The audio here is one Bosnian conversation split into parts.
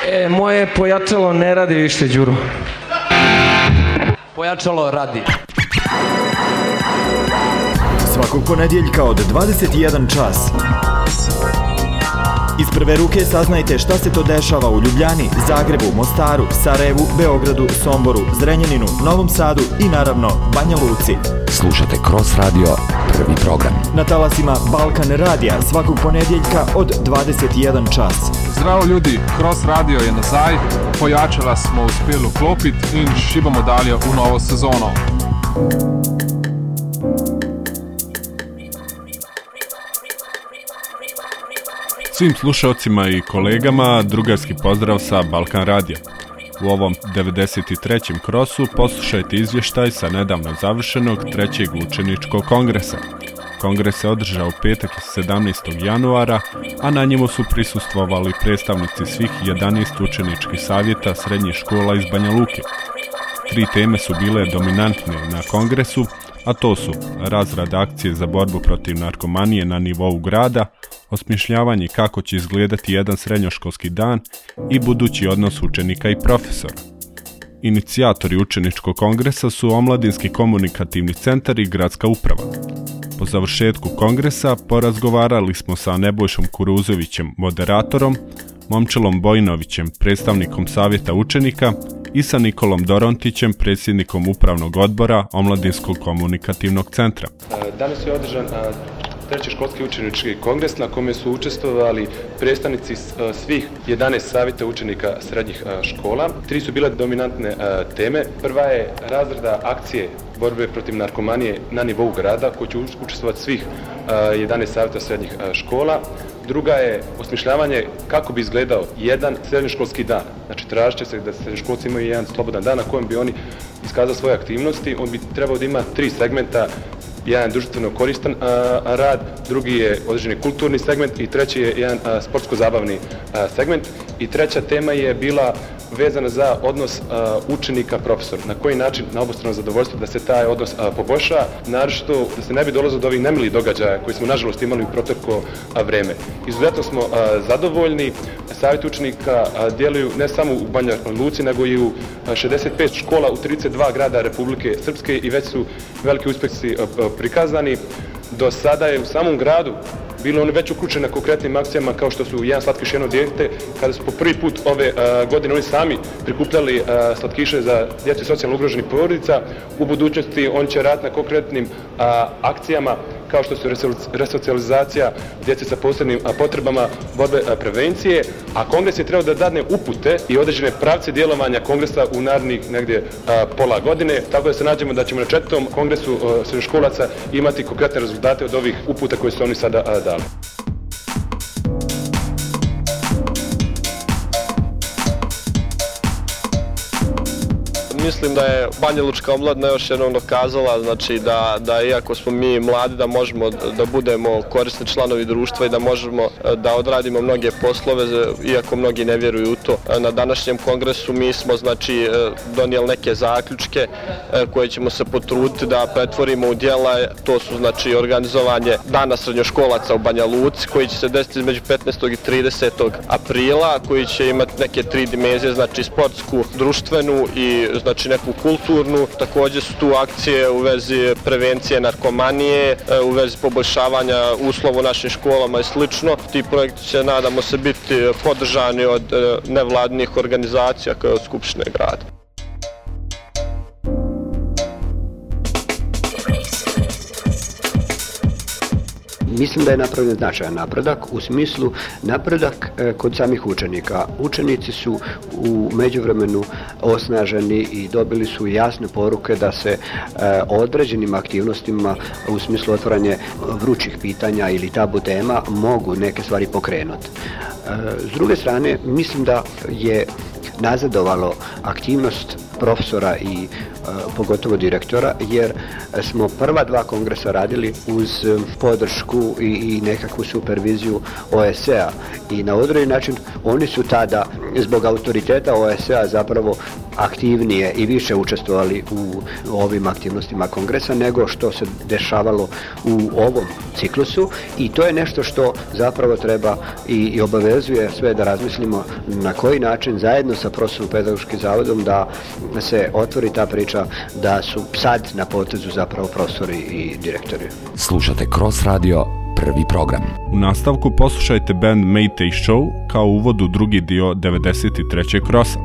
Moje pojačalo ne radi više, Đuro. Pojačalo radi. Svakog ponedjeljka od 21 čas. Iz prve ruke saznajte šta se to dešava u Ljubljani, Zagrebu, Mostaru, Sarajevu, Beogradu, Somboru, Zrenjaninu, Novom Sadu i naravno Banja Luci. Slušate Cross Radio, prvi program. Na talasima Balkan Radija svakog ponedjeljka od 21 čas. Zdravo ljudi, Cross Radio je nazaj, pojačala smo uspeli vklopiti in šibamo dalje v novo sezono. Svim slušalcima i kolegama drugarski pozdrav sa Balkan Radija. U ovom 93. krosu poslušajte izvještaj sa nedavno završenog 3. učeničkog kongresa. Kongres se održao u petak 17. januara, a na njemu su prisustvovali predstavnici svih 11 učeničkih savjeta srednjih škola iz Banja Luke. 3 teme su bile dominantne na kongresu, a to su razrada akcije za borbu protiv narkomanije na nivou grada, osmišljavanje kako će izgledati jedan srednjoškolski dan i budući odnos učenika i profesora. Inicijatori učeničkog kongresa su Omladinski komunikativni centar i gradska uprava. Po završetku kongresa porazgovarali smo sa Nebojšom Kuruzovićem, moderatorom, Momčilom Bojinovićem, predstavnikom savjeta učenika i sa Nikolom Dorontićem, predsjednikom upravnog odbora Omladinskog komunikativnog centra. Danas je održan treći školski učenički kongres na kome su učestvovali predstavnici svih 11 savjeta učenika srednjih škola. 3 su bile dominantne teme. Prva je razrada akcije borbe protiv narkomanije na nivou grada, koji će učestvovati svih 11 savjeta srednjih škola. Druga je osmišljavanje kako bi izgledao jedan srednjoškolski dan. Znači, tražit će se da srednjoškolci imaju jedan slobodan dan na kojem bi oni iskazali svoje aktivnosti. On bi trebao da ima 3 segmenta. Jedan društveno koristan rad, drugi je određeni kulturni segment i treći je jedan sportsko-zabavni segment. I treća tema je bila vezana za odnos učenika-profesora. Na koji način, na obostrano zadovoljstvo, da se taj odnos poboljša, naročito da se ne bi dolazilo do ovih nemilih događaja koji smo nažalost imali u proteklo vreme. Izuzetno smo zadovoljni. Savjet učenika djeluju ne samo u Banja Luci, nego i u 65 škola u 32 grada Republike Srpske i već su veliki uspjesi prikazani. Do sada je u samom gradu bilo oni već uključeni na konkretnim akcijama kao što su jedan slatkiš jedno dijete, kada su po prvi put ove godine oni sami prikupljali slatkiše za djecu socijalno ugroženih porodica. U budućnosti on će raditi na konkretnim akcijama kao što su resocijalizacija djece sa posebnim potrebama, borbe prevencije, a kongres je trebao da dadne upute i određene pravce djelovanja kongresa u narednih negdje pola godine, tako da se nađemo da ćemo na 4. kongresu srednjoškolaca imati konkretne rezultate od ovih uputa koje su oni sada dali. Mislim da je banjalučka omladina još jednom dokazala, znači da iako smo mi mladi, da možemo da budemo korisni članovi društva i da možemo da odradimo mnoge poslove, iako mnogi ne vjeruju u to. Na današnjem kongresu mi smo znači donijeli neke zaključke koje ćemo se potruditi da pretvorimo u djela. To su znači organizovanje Dana srednjoškolaca u Banja Luci koji će se desiti između 15. i 30. aprila, koji će imati neke 3 dimenzije, znači sportsku, društvenu i znači neku kulturnu. Također su tu akcije u vezi prevencije narkomanije, u vezi poboljšavanja uslova u našim školama i slično. Ti projekti će, nadamo se, biti podržani od nevladnih organizacija kao od Skupštine grada. Mislim da je napravljen značajan napredak, u smislu napredak kod samih učenika. Učenici su u međuvremenu osnaženi i dobili su jasne poruke da se određenim aktivnostima u smislu otvaranja vrućih pitanja ili tabu tema mogu neke stvari pokrenuti. S druge strane, mislim da je nazadovalo aktivnost profesora i pogotovo direktora, jer smo prva 2 kongresa radili uz podršku i nekakvu superviziju OSE-a i na određen način oni su tada zbog autoriteta OSE-a zapravo aktivnije i više učestvovali u ovim aktivnostima kongresa nego što se dešavalo u ovom ciklusu, i to je nešto što zapravo treba i obavezuje sve da razmislimo na koji način zajedno sa Profesionalno-pedagoškim zavodom da se otvori ta priča da su sad na potezu zapravo profesori i direktori. Slušate Cross Radio, prvi program. U nastavku poslušajte band Maytay Show kao uvod u drugi dio 93. Crossa.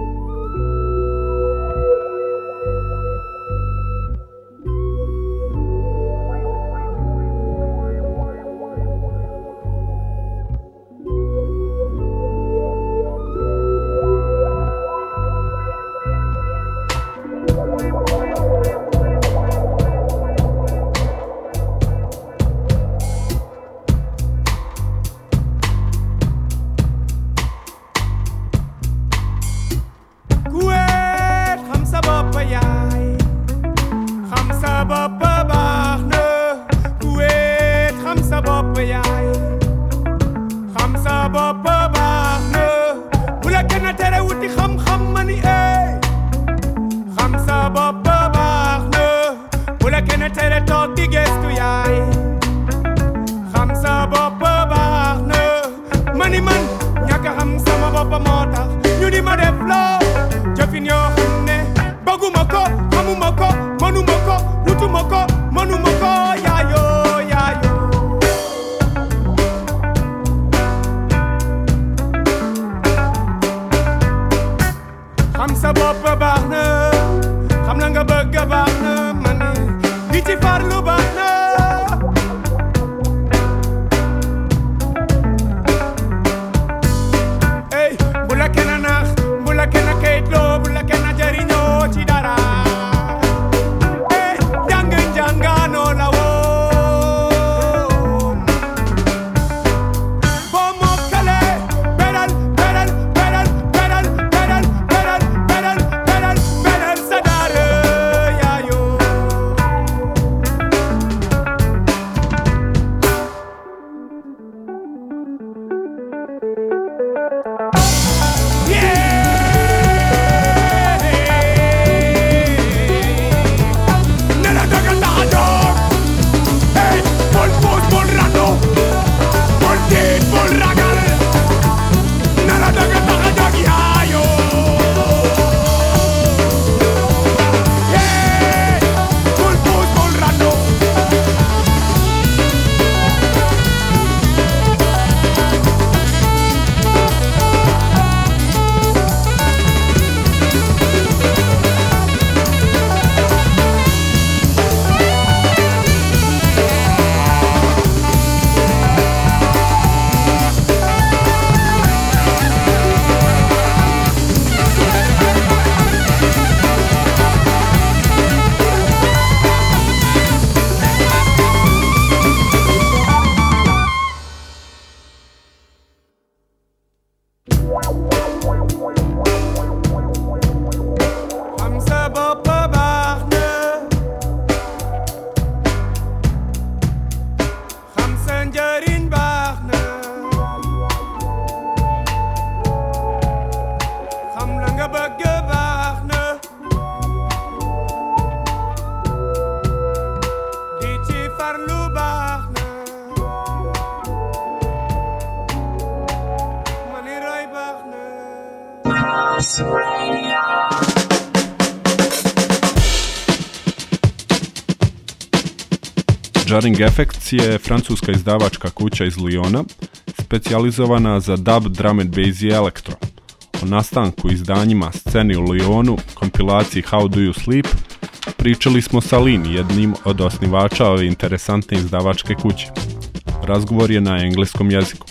Jarring Effects je francuska izdavačka kuća iz Lyona, specijalizovana za dub, drum and bass i elektro. O nastanku, izdanjima, sceni u Lyonu, kompilaciji How Do You Sleep, pričali smo sa Lin, jednim od osnivača ove interesantne izdavačke kuće. Razgovor je na engleskom jeziku.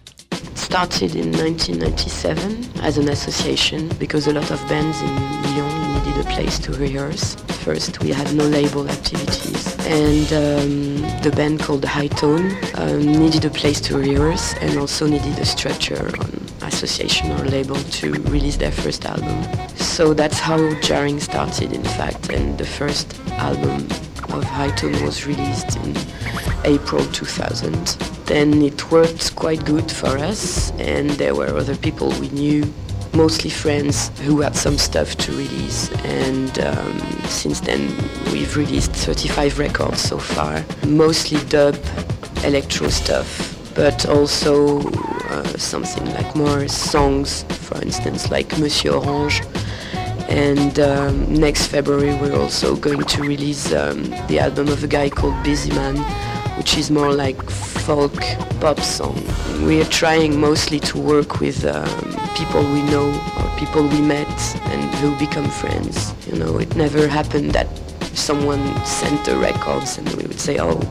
Started in 1997 as an association because a lot of bands in Lyon needed a place to rehearse. First we had no label activities and the band called High Tone needed a place to rehearse and also needed a structure on association or label to release their first album. So that's how Jarring started in fact, and the first album of High Tone was released in April 2000. Then it worked quite good for us and there were other people we knew mostly friends who had some stuff to release, and since then we've released 35 records so far, mostly dub, electro stuff, but also something like more songs, for instance, like Monsieur Orange. And next February we're also going to release the album of a guy called Busy Man, which is more like folk pop song. We are trying mostly to work with people we know or people we met and who become friends. You know, it never happened that someone sent the records and we would say, oh.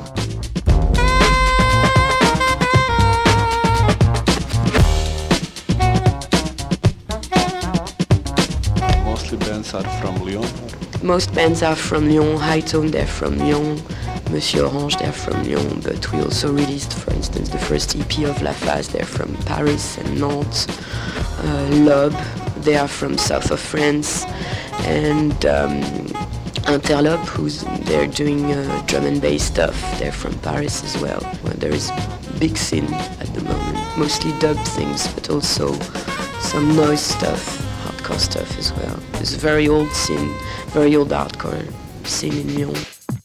Mostly bands are from Lyon? Most bands are from Lyon. High Tone, they're from Lyon. Monsieur Orange, they're from Lyon, but we also released, for instance, the first EP of La Phase, they're from Paris and Nantes. Lob, they are from south of France. And Interlope, they're doing drum and bass stuff, they're from Paris as well, where there is big scene at the moment. Mostly dub things, but also some noise stuff, hardcore stuff as well. It's a very old scene, very old hardcore scene in Lyon.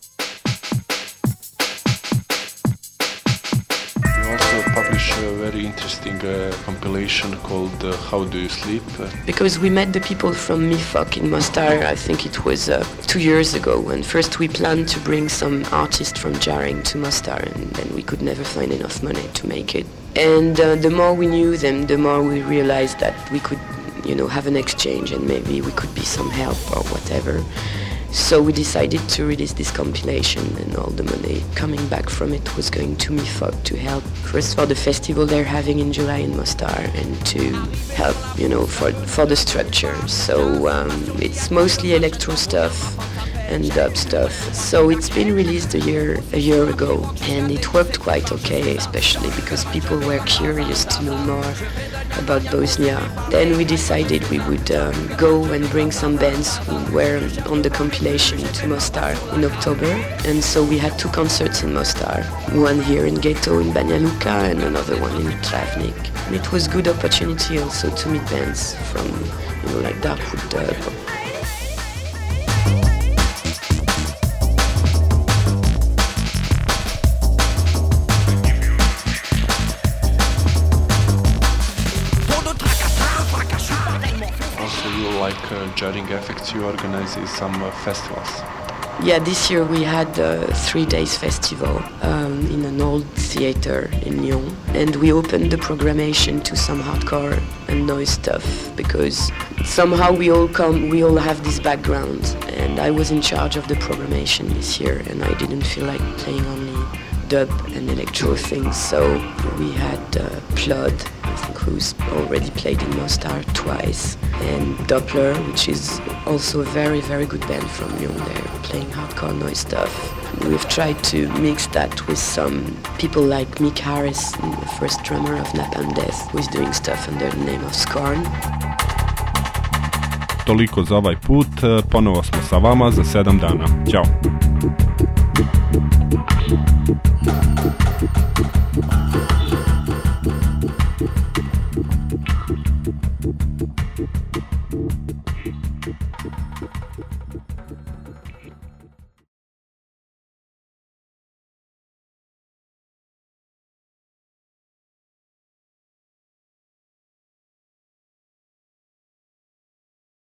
A very interesting compilation called How Do You Sleep? Because we met the people from Mifok in Mostar, I think it was 2 years ago, and first we planned to bring some artists from Jaring to Mostar, and then we could never find enough money to make it. And the more we knew them, the more we realized that we could, you know, have an exchange and maybe we could be some help or whatever. So we decided to release this compilation, and all the money coming back from it was going to Mifok to help first for the festival they're having in July in Mostar, and to help, you know, for the structure. So it's mostly electro stuff and dub stuff. So it's been released a year ago, and it worked quite okay, especially because people were curious to know more about Bosnia. Then we decided we would go and bring some bands who were on the compilation to Mostar in October, and so we had 2 concerts in Mostar, one here in Ghetto in Banja Luka and another one in Travnik. And it was a good opportunity also to meet bands from, you know, like Darkwood Dub. Jaring Effects, you organize some festivals. Yeah, this year we had a 3 days festival in an old theater in Lyon, and we opened the programmation to some hardcore and noise stuff because somehow we all have this background, and I was in charge of the programmation this year, and I didn't feel like playing only dub and electro things, so we had Plod, I think, who's already played in Mostar twice, and Doppler, which is also a very, very good band from Lyon. They're playing hardcore noise stuff. We've tried to mix that with some people like Mick Harris, the first drummer of Napalm Death, who is doing stuff under the name of Scorn. Toliko za ovaj put, ponovo smo sa vama za 7 dana. Ćao!